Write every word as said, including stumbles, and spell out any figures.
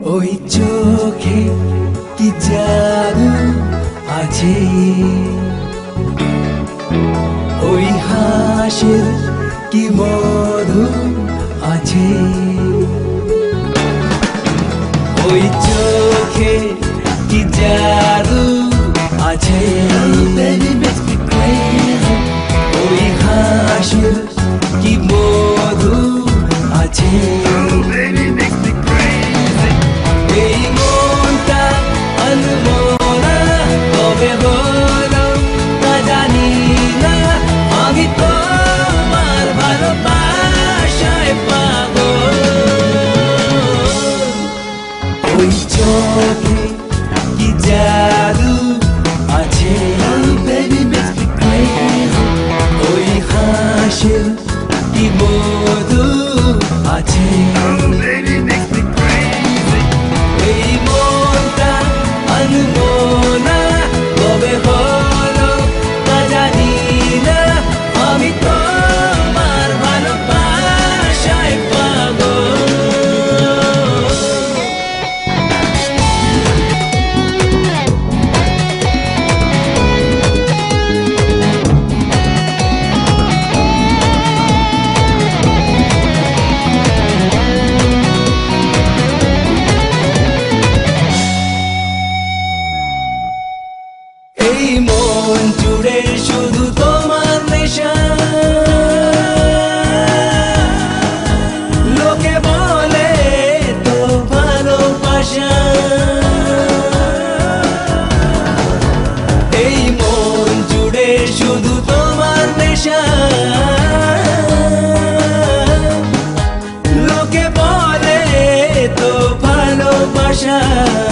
ওই চোখে কি জাদু আছে, ওই হাসির কি মধু আছে, ওই চোখে কি জাদু আছে, ওই হাসির কি মধু আছে। এই মনটা আনমনা কবে হলো তা জানি না, আমি তোমার ভালোবাসায় পাগল। ওই চোখে কি জাদু আছে, ওই হাসির কি মধু আছে। এই মনটা আনমনা কবে হলো তা জানি না, আমি তোমার ভালোবাসায় পাগল। এই মন জুড়ে শুধু তোমার নেশা, লোকে বলে তো ভালোবাসা। এই মন জুড়ে শুধু তোমার নেশা, লোকে বলে তো ভালোবাসা।